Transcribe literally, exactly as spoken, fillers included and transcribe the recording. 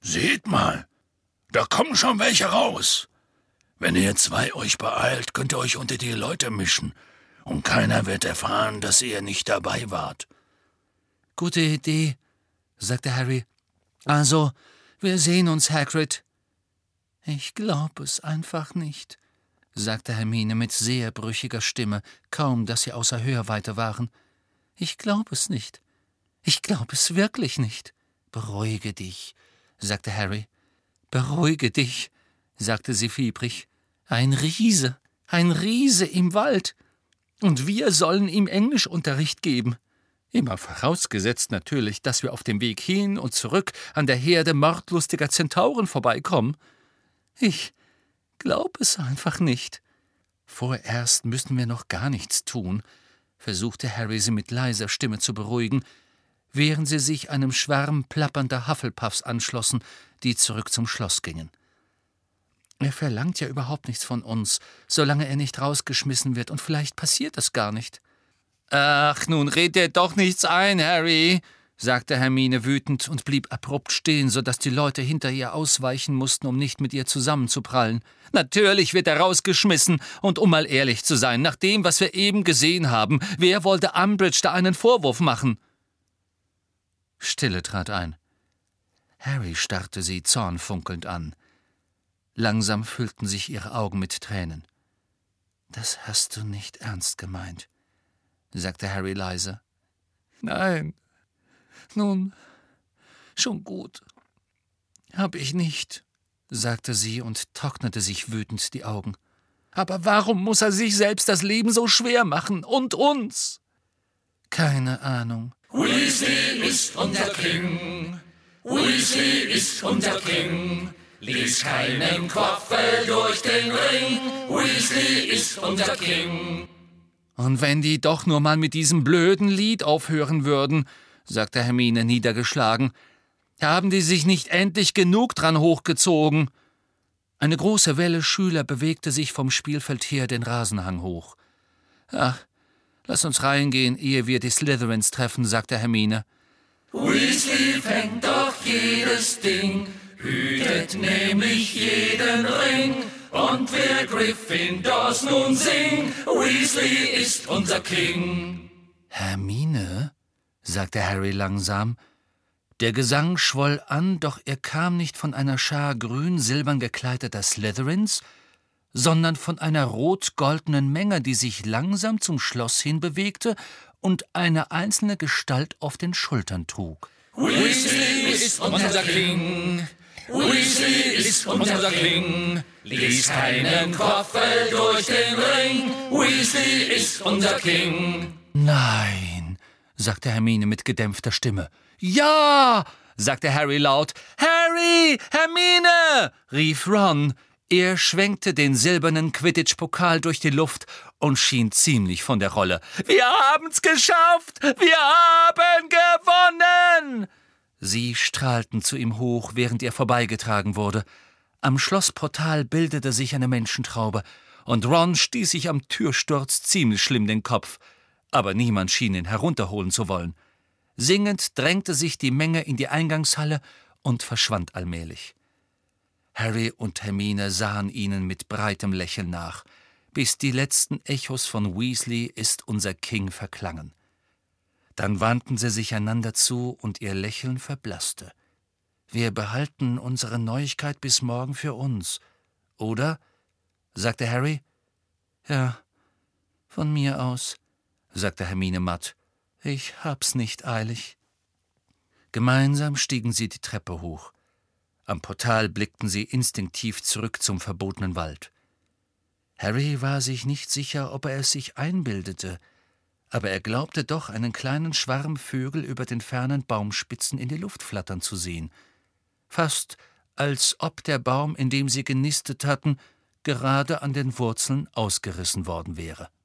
»Seht mal, da kommen schon welche raus. Wenn ihr zwei euch beeilt, könnt ihr euch unter die Leute mischen, und keiner wird erfahren, dass ihr nicht dabei wart.« »Gute Idee«, sagte Harry. »Also, wir sehen uns, Hagrid.« »Ich glaube es einfach nicht«, sagte Hermine mit sehr brüchiger Stimme, kaum, dass sie außer Hörweite waren. »Ich glaube es nicht. Ich glaube es wirklich nicht.« »Beruhige dich«, sagte Harry. »Beruhige dich«, sagte sie fiebrig. »Ein Riese, ein Riese im Wald. Und wir sollen ihm Englischunterricht geben. Immer vorausgesetzt natürlich, dass wir auf dem Weg hin und zurück an der Herde mordlustiger Zentauren vorbeikommen. Ich glaube es einfach nicht.« »Vorerst müssen wir noch gar nichts tun«, versuchte Harry sie mit leiser Stimme zu beruhigen, während sie sich einem Schwarm plappernder Hufflepuffs anschlossen, die zurück zum Schloss gingen. »Er verlangt ja überhaupt nichts von uns, solange er nicht rausgeschmissen wird, und vielleicht passiert das gar nicht.« »Ach, nun red dir doch nichts ein, Harry«, sagte Hermine wütend und blieb abrupt stehen, so dass die Leute hinter ihr ausweichen mussten, um nicht mit ihr zusammenzuprallen. »Natürlich wird er rausgeschmissen, und um mal ehrlich zu sein, nach dem, was wir eben gesehen haben, wer wollte Umbridge da einen Vorwurf machen?« Stille trat ein. Harry starrte sie zornfunkelnd an. Langsam füllten sich ihre Augen mit Tränen. »Das hast du nicht ernst gemeint«, sagte Harry leise. »Nein, nun, schon gut. Hab ich nicht«, sagte sie und trocknete sich wütend die Augen. »Aber warum muss er sich selbst das Leben so schwer machen? Und uns?« »Keine Ahnung.« »Weasley ist unser King, Weasley ist unser King. Lies keinen Quaffel durch den Ring, Weasley ist unser King.« »Und wenn die doch nur mal mit diesem blöden Lied aufhören würden«, sagte Hermine niedergeschlagen, »haben die sich nicht endlich genug dran hochgezogen?« Eine große Welle Schüler bewegte sich vom Spielfeld her den Rasenhang hoch. »Ach, lass uns reingehen, ehe wir die Slytherins treffen«, sagte Hermine. »Weasley fängt doch jedes Ding, hütet nämlich jeden Ring. Und wer Gryffindors nun singt, Weasley ist unser King.« »Hermine«, sagte Harry langsam. Der Gesang schwoll an, doch er kam nicht von einer Schar grün-silbern gekleideter Slytherins, sondern von einer rot-goldenen Menge, die sich langsam zum Schloss hin bewegte und eine einzelne Gestalt auf den Schultern trug. »Weasley ist unser King, Weasley ist unser King. Lies keinen Quaffel durch den Ring, Weasley ist unser King.« »Nein«, sagte Hermine mit gedämpfter Stimme. »Ja«, sagte Harry laut. »Harry, Hermine«, rief Ron. Er schwenkte den silbernen Quidditch-Pokal durch die Luft und schien ziemlich von der Rolle. »Wir haben's geschafft! Wir haben gewonnen!« Sie strahlten zu ihm hoch, während er vorbeigetragen wurde. Am Schlossportal bildete sich eine Menschentraube, und Ron stieß sich am Türsturz ziemlich schlimm den Kopf. Aber niemand schien ihn herunterholen zu wollen. Singend drängte sich die Menge in die Eingangshalle und verschwand allmählich. Harry und Hermine sahen ihnen mit breitem Lächeln nach, bis die letzten Echos von »Weasley ist unser King« verklangen. Dann wandten sie sich einander zu, und ihr Lächeln verblasste. »Wir behalten unsere Neuigkeit bis morgen für uns, oder?« sagte Harry. »Ja, von mir aus«, sagte Hermine matt. »Ich hab's nicht eilig.« Gemeinsam stiegen sie die Treppe hoch. Am Portal blickten sie instinktiv zurück zum verbotenen Wald. Harry war sich nicht sicher, ob er es sich einbildete, aber er glaubte doch, einen kleinen Schwarm Vögel über den fernen Baumspitzen in die Luft flattern zu sehen. Fast als ob der Baum, in dem sie genistet hatten, gerade an den Wurzeln ausgerissen worden wäre.